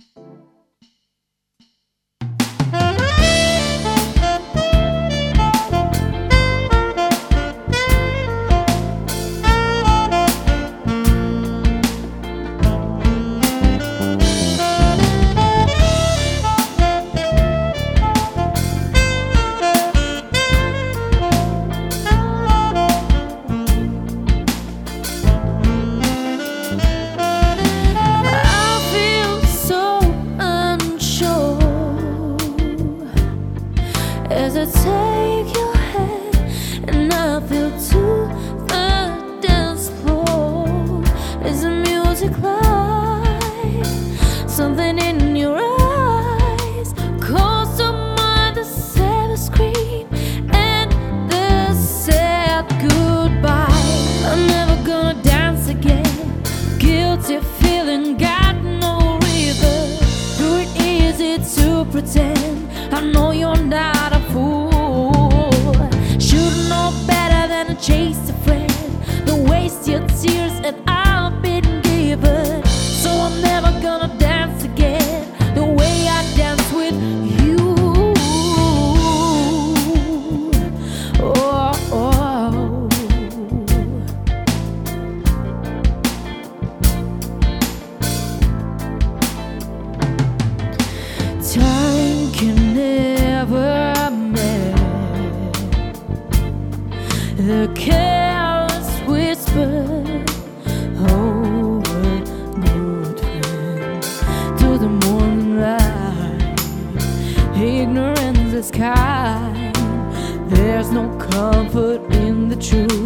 As I take your hand and I feel to the dance floor, is the music like something in your eyes calls to mind the sad scream and the sad goodbye. I'm never gonna dance again, guilty feeling got no reason. Do it easy to pretend I know you're not a fool. Should know better than to chase a friend, to waste your tears and I've been given. So I'm never gonna dance again the way I dance with you. Oh, oh. Time can never mend the careless whisper over good friends to the morning light. Ignorance is kind, there's no comfort in the truth.